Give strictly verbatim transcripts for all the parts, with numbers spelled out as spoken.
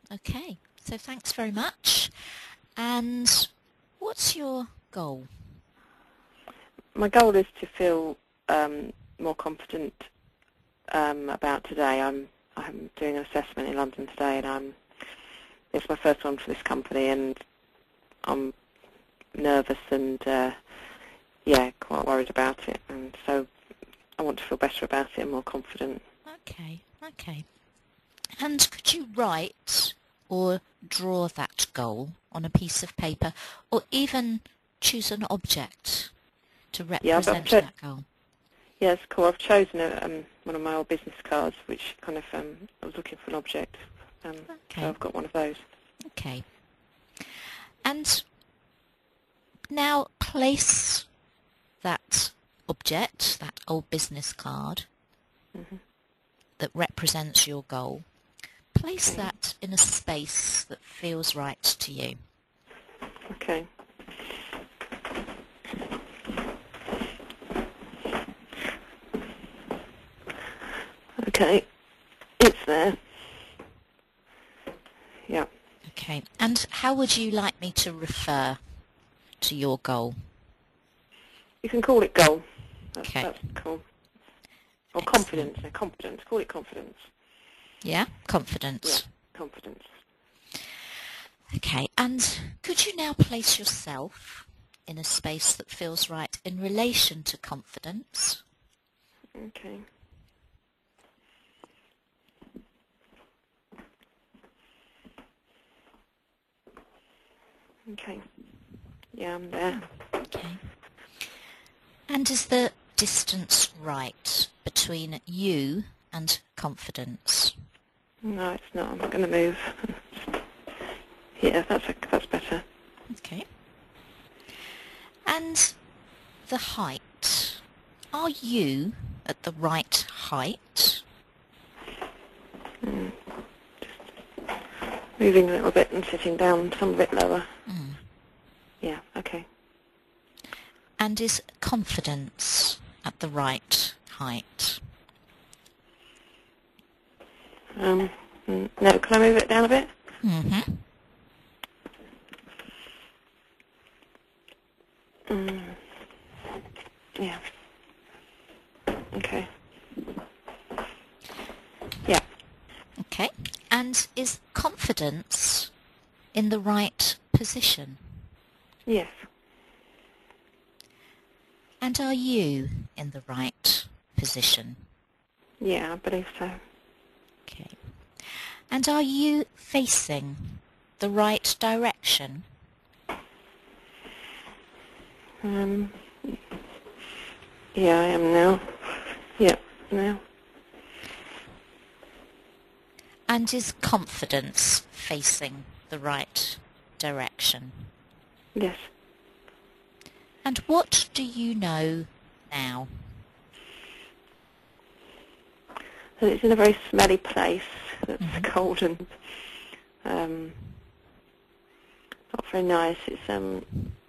Okay, so thanks very much. And what's your goal? My goal is to feel um, more confident um, about today. I'm I'm doing an assessment in London today, and I'm it's my first one for this company, and I'm nervous and uh, yeah, quite worried about it. And so I want to feel better about it and more confident. Okay, okay. And could you write or draw that goal on a piece of paper, or even choose an object to Yeah, I've, I've represent cho- that goal? yeah, it's cool. I've chosen a, um, one of my old business cards, which kind of um, I was looking for an object, um, Okay. so I've got one of those. Okay. And now place that object, that old business card Mm-hmm. that represents your goal, place Okay. that in a space that feels right to you. Okay. Okay. It's there. Yeah. Okay. And how would you like me to refer to your goal? You can call it goal. That's, Okay. that's cool. Or Excellent. confidence. No, confidence. Call it confidence. Yeah? Confidence. Yeah. Confidence. Okay. And could you now place yourself in a space that feels right in relation to confidence? Okay. Okay. Yeah, I'm there. Okay. And is the distance right between you and confidence? No, it's not. I'm going to move. Yeah, that's a, that's better. Okay. And the height. Are you at the right height? Mm. Moving a little bit and sitting down some bit lower. Mm. Yeah, okay. And is confidence at the right height? Um, mm, no, can I move it down a bit? Mm-hmm. Mm. Yeah. Okay. Yeah. Okay. And is confidence in the right position? Yes. And are you in the right position? Yeah, I believe so. Okay. And are you facing the right direction? Um, yeah, I am now. Yeah, now. And is confidence facing the right direction? Yes. And what do you know now? So it's in a very smelly place that's Mm-hmm. cold and um, not very nice. It's um,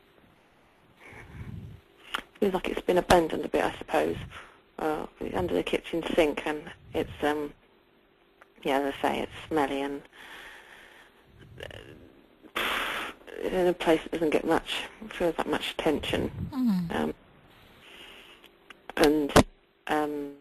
feels like it's been abandoned a bit, I suppose, uh, under the kitchen sink, and it's um, yeah, as I say, it's smelly and uh, in a place that doesn't get much, feels like much attention, Mm. um, and um,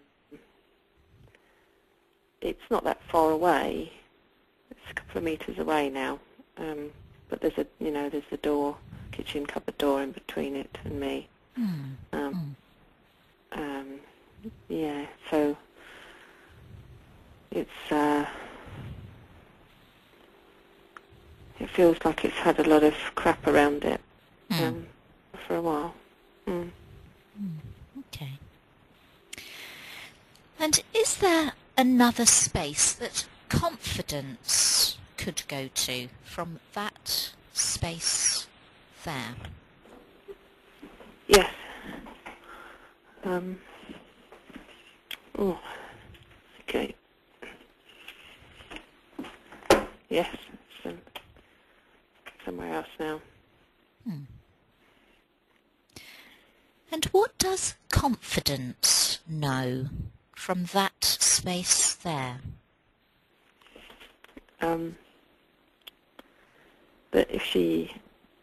it's not that far away. It's a couple of metres away now, um, but there's a, you know, there's the door, kitchen cupboard door in between it and me. Mm. Um, Mm. um, yeah, so it's uh, it feels like it's had a lot of crap around it Mm. um, for a while. Mm. Mm. Okay. And is there another space that confidence could go to from that space there? Yes. Um, oh, okay. Yes, some, somewhere else now. Hmm. And what does confidence know from that space there? Um, that if she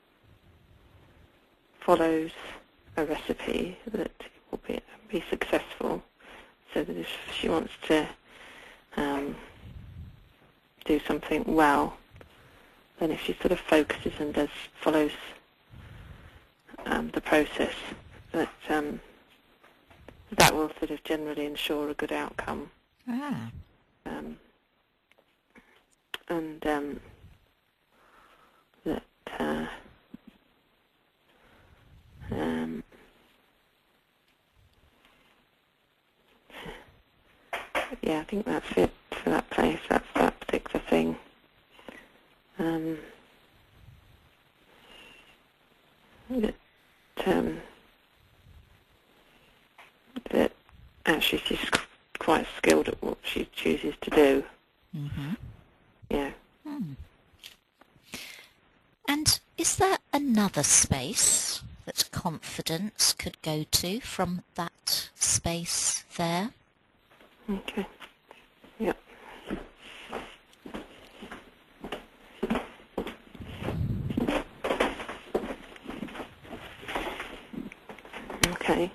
follows a recipe, that it will be, be successful. So that if she wants to um, do something well, then if she sort of focuses and does follows um, the process, that um, that will sort of generally ensure a good outcome. Ah. Um, and um, that uh, um, yeah, I think that's it for that place. That's that particular thing. Um, that, um, that actually she's quite skilled at what she chooses to do. Mm-hmm. Yeah. Hmm. And is there another space that confidence could go to from that space there? Okay. Yeah. Okay.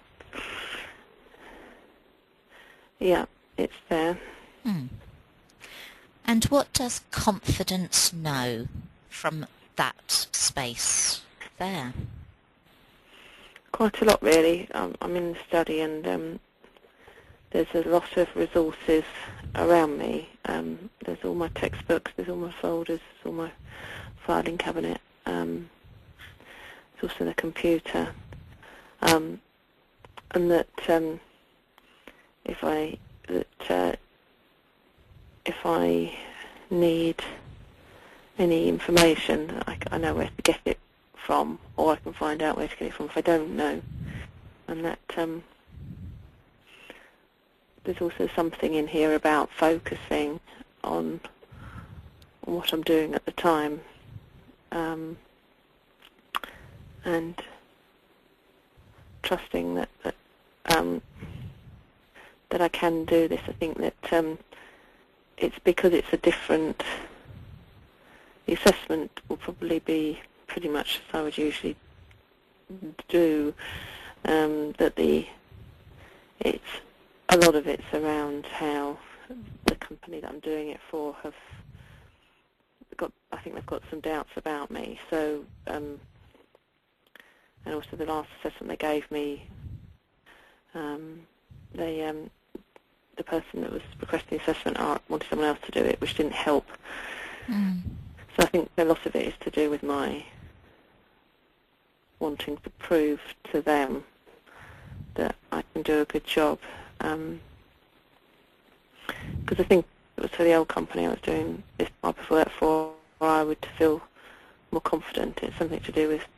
Yeah, it's there. Hmm. And what does confidence know from that space there? Quite a lot, really. Um, I'm in the study, and um, there's a lot of resources around me. Um, there's all my textbooks, there's all my folders, there's all my filing cabinet. Um, there's also the computer. Um, and that um, if I that uh, if I need any information, I, I know where to get it from, or I can find out where to get it from if I don't know. And that um, there's also something in here about focusing on what I'm doing at the time, um, and trusting that that, um, that I can do this. I think that um, it's because it's a different. The assessment will probably be pretty much as I would usually do. Um, that the it's a lot of it's around how the company that I'm doing it for have got. I think they've got some doubts about me. So, um, and also the last assessment they gave me, um, they um, the person that was requesting the assessment wanted someone else to do it, which didn't help. Mm. So I think a lot of it is to do with my wanting to prove to them that I can do a good job. Um, because I think it was for the old company I was doing this type of work for, where I would feel more confident. It's something to do with,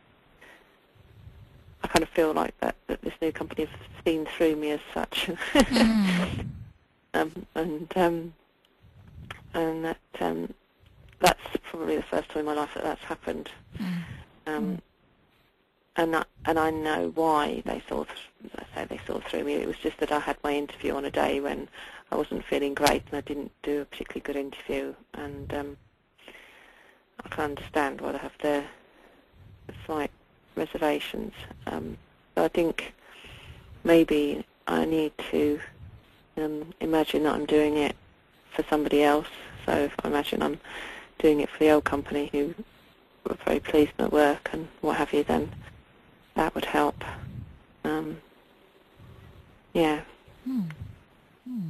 I kind of feel like that, that this new company has seen through me as such. Mm. um, and um, and that um, that's probably the first time in my life that that's happened. Mm. Um, and that, and I know why they saw, th- as I say, they saw through me. It was just that I had my interview on a day when I wasn't feeling great, and I didn't do a particularly good interview. And um, I can understand why they have their slight reservations. Um, so I think maybe I need to um, imagine that I'm doing it for somebody else. So if I imagine I'm doing it for the old company who were very pleased with my work and what have you, then that would help. Um, yeah. Mm. Mm.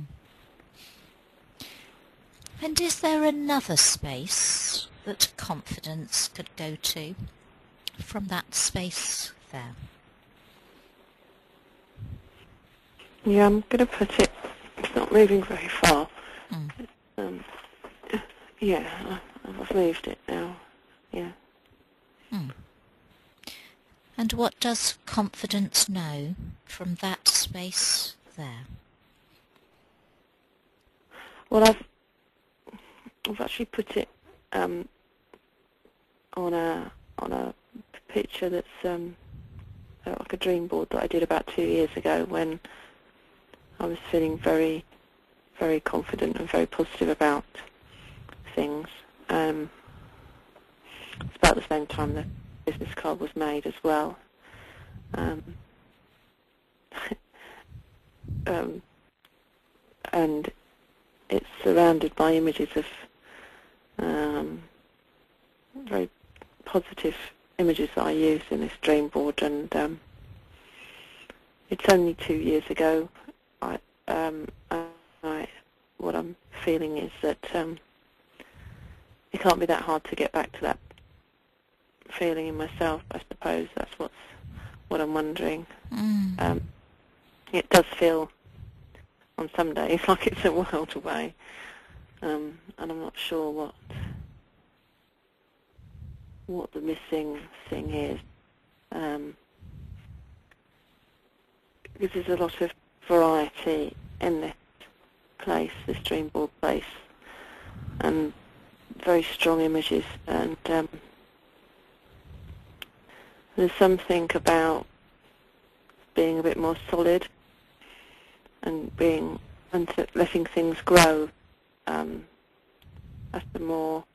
And is there another space that confidence could go to from that space there? Yeah, I'm going to put it, it's not moving very far. Mm. Um, yeah, I, I've moved it now. Yeah. Mm. And what does confidence know from that space there? Well, I've I've actually put it um, on a on a picture that's um, like a dream board that I did about two years ago when I was feeling very, very confident and very positive about things. Um, it's about about the same time the business card was made as well. Um, um, and it's surrounded by images of um, very positive images that I use in this dream board, and um, it's only two years ago. I, um, I, what I'm feeling is that um, it can't be that hard to get back to that feeling in myself. I suppose that's what's what I'm wondering. Mm. Um, it does feel on some days like it's a world away, um, and I'm not sure what what the missing thing is. Um, because there's a lot of variety in this place, this dream board place, and very strong images, and um, there's something about being a bit more solid and being and letting things grow um, at a more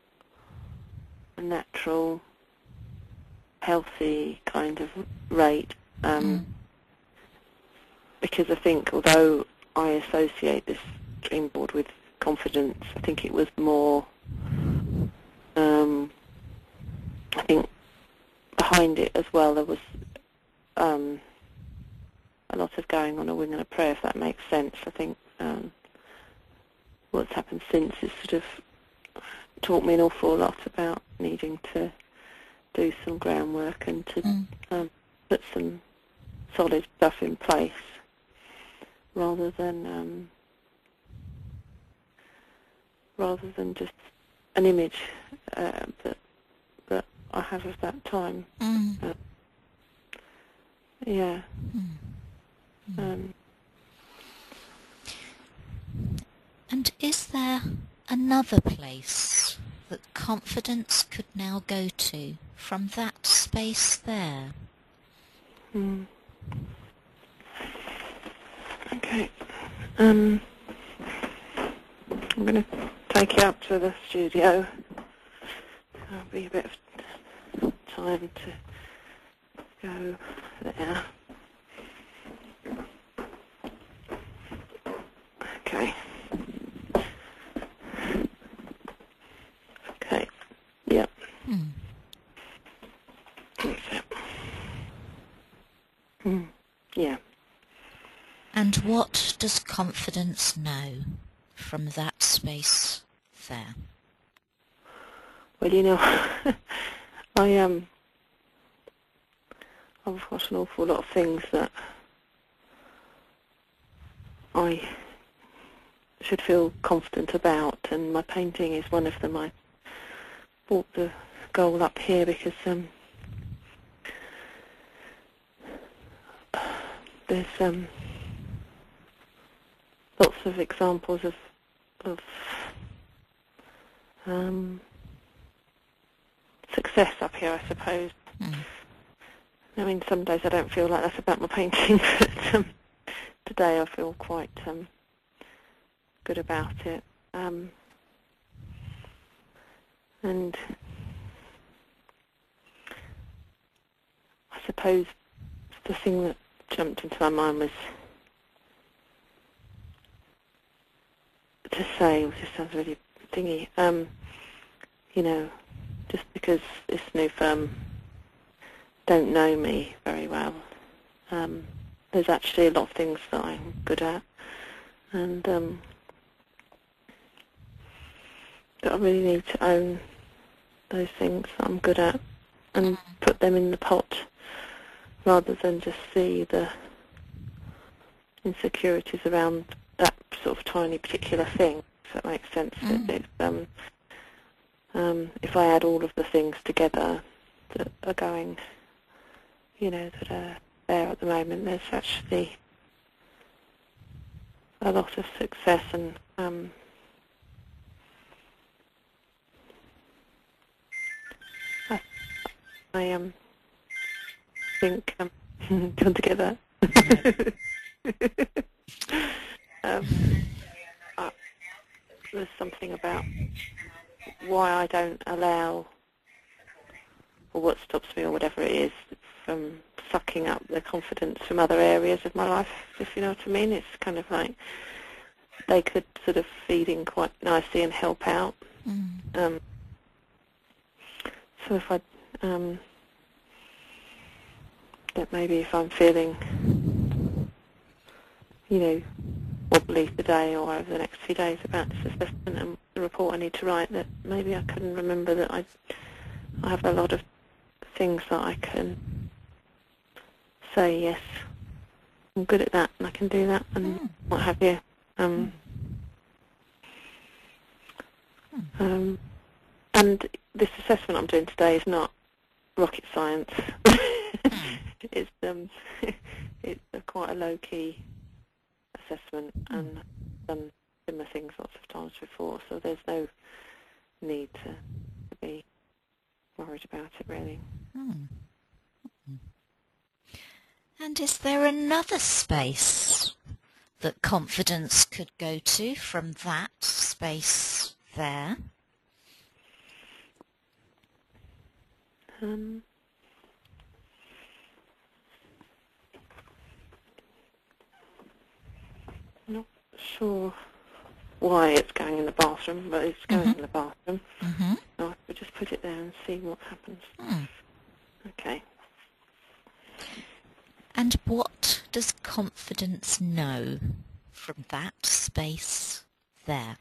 natural, healthy kind of rate. Um, Mm. Because I think, although I associate this dream board with confidence, I think it was more, um, I think behind it as well there was um, a lot of going on a wing and a prayer, if that makes sense. I think um, what's happened since has sort of taught me an awful lot about needing to do some groundwork and to Mm. um, put some solid stuff in place, rather than um, rather than just an image uh, that that I have of that time. Mm. Uh, yeah. Mm. Um, And is there another place that confidence could now go to from that space there? mm. Okay. Um, I'm going to take you up to the studio. There'll be a bit of time to go there. Okay. Okay. Yep. Mm. That's it. Mm. Yeah. And what does confidence know from that space there? Well, you know, I um, I've got an awful lot of things that I should feel confident about, and my painting is one of them. I brought the goal up here because um, there's um, lots of examples of of um, success up here, I suppose. Mm. I mean, some days I don't feel like that's about my painting, but um, today I feel quite um, good about it. Um, and I suppose the thing that jumped into my mind was to say, which just sounds really thingy, um, you know, just because this new firm don't know me very well, um, there's actually a lot of things that I'm good at, and um, that I really need to own those things that I'm good at and put them in the pot, rather than just see the insecurities around that sort of tiny particular thing, if that makes sense. Mm. It, it, um, um, if I add all of the things together that are going, you know, that are there at the moment, there's actually a lot of success, and um, I, I um, think, um, do you want to get that? um, I, there's something about why I don't allow or what stops me, or whatever it is, from sucking up the confidence from other areas of my life, if you know what I mean. It's kind of like they could sort of feed in quite nicely and help out. Mm. Um, so if I, um, that maybe if I'm feeling, you know, wobbly today or over the next few days about this assessment and the report I need to write, that maybe I couldn't remember that I, I have a lot of things that I can say, yes, I'm good at that and I can do that and Mm. what have you. Um, Mm. um, and this assessment I'm doing today is not rocket science. Mm. It's um, it's a quite a low-key assessment, Mm. and I've done similar things lots of times before, so there's no need to, to be worried about it, really. Mm. And is there another space that confidence could go to from that space there? Um, not sure why it's going in the bathroom, but it's going Mm-hmm. in the bathroom. Mm-hmm. So we'll just put it there and see what happens. Mm. Okay. And what does confidence know from that space there?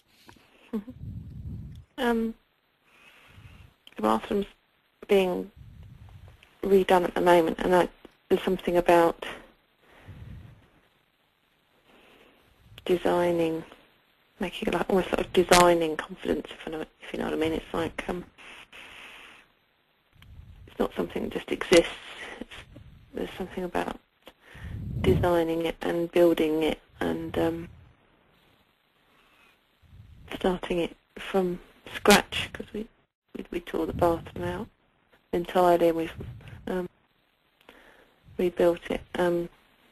Um, the bathroom's being redone at the moment, and I, there's something about designing, making it like almost sort of designing confidence, if you know, if you know what I mean. It's like um, it's not something that just exists. It's, there's something about designing it and building it and um, starting it from scratch, because we, we we tore the bathroom out entirely and we've um, rebuilt it. Um,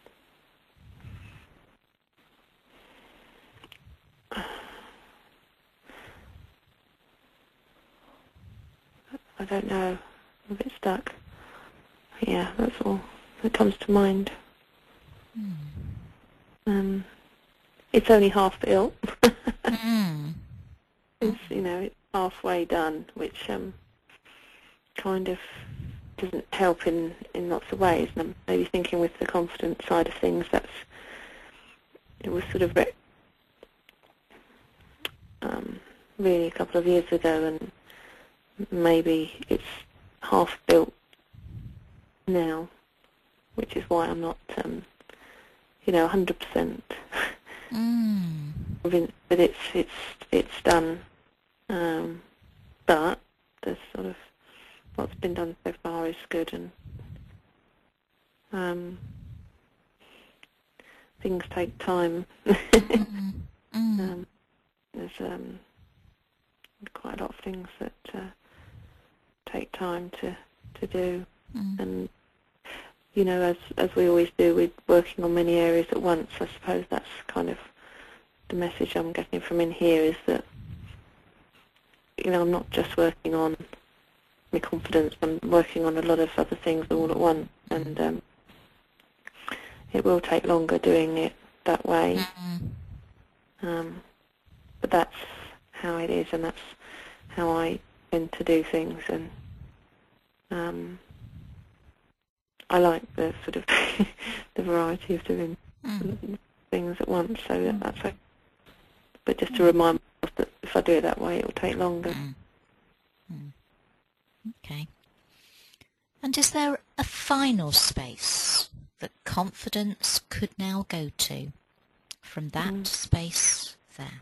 I don't know. I'm a bit stuck. Yeah, that's all that comes to mind. Mm. Um, it's only half built. Mm. It's, you know, it's halfway done, which um, kind of doesn't help in, in lots of ways. And I'm maybe thinking with the confidence side of things, that's it was sort of re- um, really a couple of years ago, and maybe it's half built now, which is why I'm not, um, you know, one hundred percent Mm. convinced that it's it's it's done. Um, but there's sort of what's been done so far is good, and um, things take time. Mm. Mm. um, there's um, quite a lot of things that uh, take time to to do, Mm. and you know, as as we always do, we're working on many areas at once. I suppose that's kind of the message I'm getting from in here, is that, you know, I'm not just working on my confidence, I'm working on a lot of other things all at once, and um, it will take longer doing it that way, Mm. um, but that's how it is, and that's how I tend to do things, and um, I like the sort of the variety of doing Mm. things at once, so that, that's okay. But just to remind myself that if I do it that way, it will take longer. Mm. Mm. Okay. And is there a final space that confidence could now go to from that Mm. space there?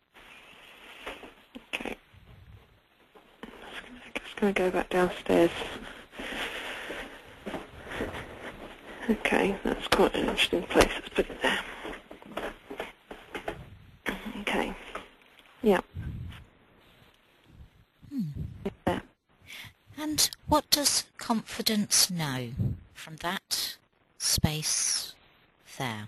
Okay. I'm just going to go back downstairs. Okay, that's quite an interesting place. Let's put it there. Okay. Yeah. Hmm. It's there. And what does confidence know from that space there?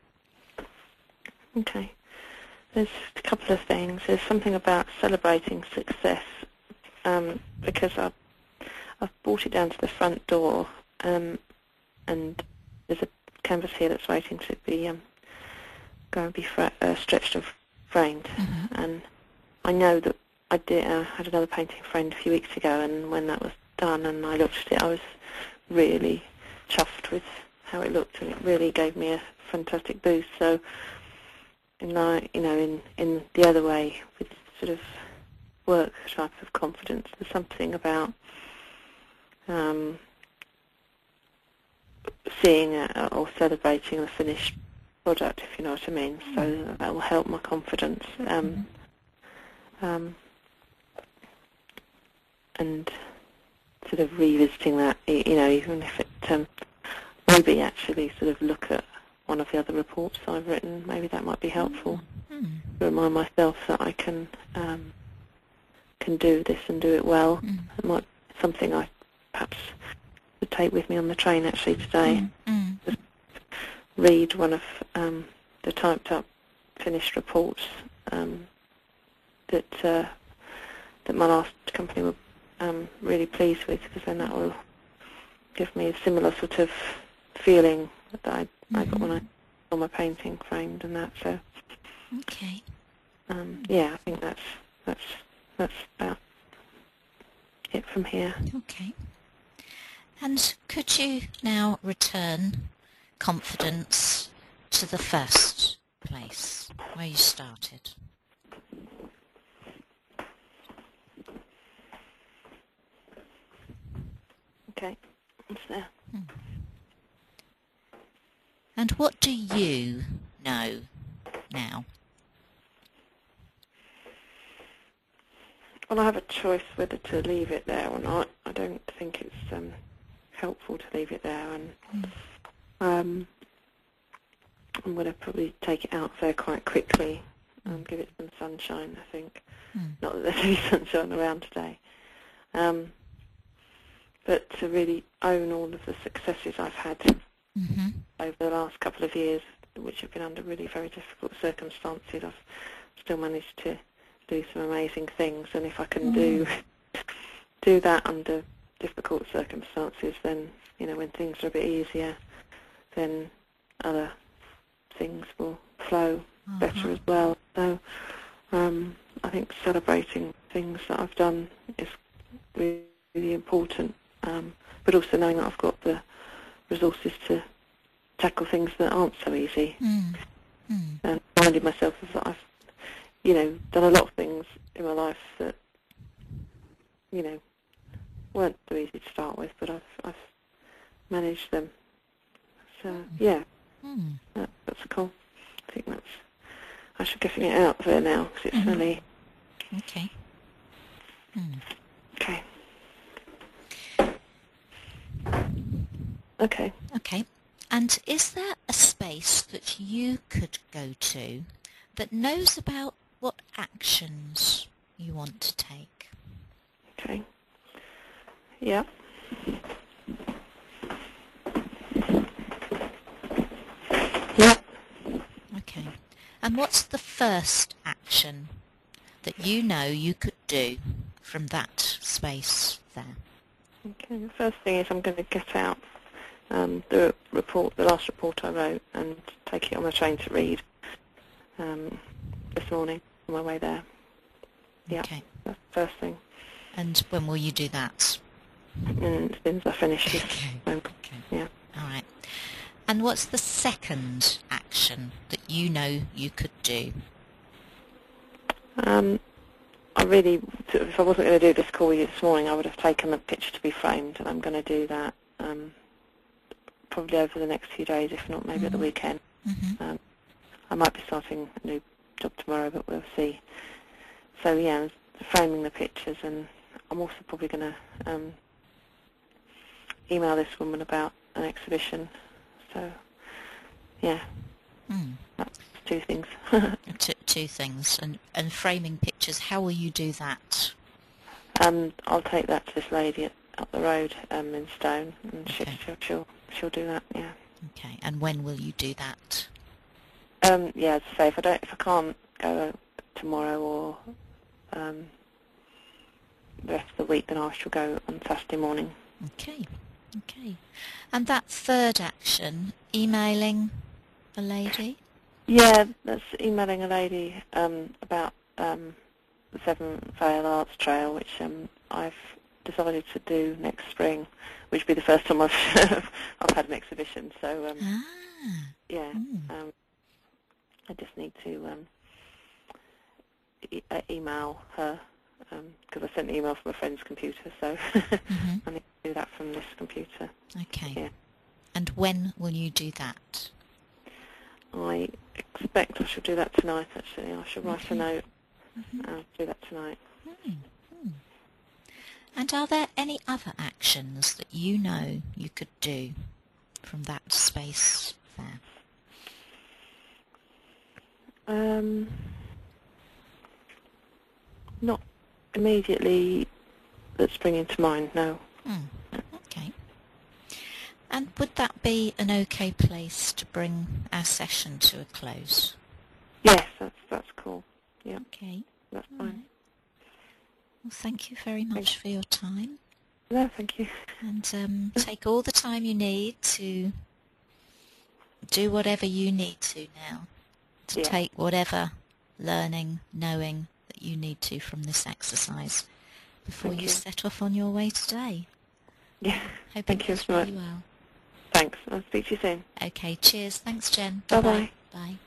Okay. There's a couple of things. There's something about celebrating success, um, because I, I've brought it down to the front door, um, and there's a canvas here that's waiting to be um, go and be fra uh, stretched and framed. Mm-hmm. And I know that I did. Uh, had another painting framed a few weeks ago, and when that was done, and I looked at it, I was really chuffed with how it looked, and it really gave me a fantastic boost. So, in like you know, in in the other way, with sort of work type of confidence, there's something about um, seeing a, or celebrating the finished product, if you know what I mean. So that will help my confidence. Um, um, and sort of revisiting that, you know, even if it um, maybe actually sort of look at one of the other reports I've written, maybe that might be helpful Mm. to remind myself that I can um, can do this and do it well. Mm. It might be something I perhaps would take with me on the train actually today. Mm. Just read one of um, the typed up finished reports um, that uh, that my last company were um, really pleased with, because then that will give me a similar sort of feeling that I, mm-hmm. I got when I saw my painting framed and that. So, okay. Um, yeah, I think that's that's that's about it from here. Okay. And could you now return confidence to the first place where you started? Okay, it's there. Hmm. And what do you know now? Well, I have a choice whether to leave it there or not. I don't think it's um, helpful to leave it there, and mm. um, I'm going to probably take it out there quite quickly and mm. give it some sunshine, I think. Mm. Not that there's any sunshine around today. Um, but to really own all of the successes I've had mm-hmm. over the last couple of years, which have been under really very difficult circumstances. I've still managed to do some amazing things, and if I can mm. do do that under difficult circumstances, then, you know, when things are a bit easier, then other things will flow uh-huh. better as well. So um, I think celebrating things that I've done is really, really important, um, but also knowing that I've got the resources to tackle things that aren't so easy. Mm. Mm. And reminding myself of that I've, you know, done a lot of things in my life that, you know, weren't so easy to start with, but I've, I've managed them. So, yeah, mm. that, that's cool. I think that's, I should getting it out there now, because it's mm-hmm. really... Okay. Mm. Okay. Okay. Okay. And is there a space that you could go to that knows about what actions you want to take? Okay. Yeah. Yeah. Okay. And what's the first action that you know you could do from that space there? Okay. The first thing is I'm going to get out um, the report, the last report I wrote, and take it on the train to read um, this morning on my way there. Yeah. Okay. That's the first thing. And when will you do that? And as soon as I finish it. Okay. Um, okay. Yeah. All right. And what's the second action that you know you could do? Um, I really, if I wasn't going to do this call with you this morning, I would have taken the picture to be framed, and I'm going to do that um, probably over the next few days, if not maybe mm-hmm. at the weekend. Mm-hmm. Um, I might be starting a new job tomorrow, but we'll see. So yeah, framing the pictures, and I'm also probably going to um, email this woman about an exhibition. So yeah, mm. that's two things. two, two things, and and framing pictures. How will you do that? Um, I'll take that to this lady at, up the road um, in Stone, and okay. she'll, she'll she'll she'll do that. Yeah. Okay. And when will you do that? Um, yeah, as I say, if I don't, if I can't go tomorrow or um, rest of the week, then I shall go on Saturday morning. Okay, okay. And that third action, emailing a lady? Yeah, that's emailing a lady um, about um, the Seven Vale Arts Trail, which um, I've decided to do next spring, which will be the first time I've I've had an exhibition. So um, Ah. yeah, Mm. um, I just need to um, e- uh, email her because I sent the email from a friend's computer, so Mm-hmm. I need to do that from this computer. Okay. Yeah. And when will you do that? I expect I shall do that tonight, actually. I shall write Okay. a note Mm-hmm. and do that tonight. Mm. Mm. And are there any other actions that you know you could do from that space there? Um, not immediately that spring into mind, no. Mm. Okay. And would that be an okay place to bring our session to a close? Yes, that's that's cool. Yeah, Okay. that's All fine. right. Well, thank you very much Thank for your time. No, thank you. And um, take all the time you need to do whatever you need to now, to Yeah. take whatever learning, knowing that you need to from this exercise before Thank you you. set off on your way today. Yeah. Hope Thank it you goes so much. really well. Thanks. I'll speak to you soon. Okay, cheers. Thanks, Jen. Bye-bye. Bye-bye. Bye.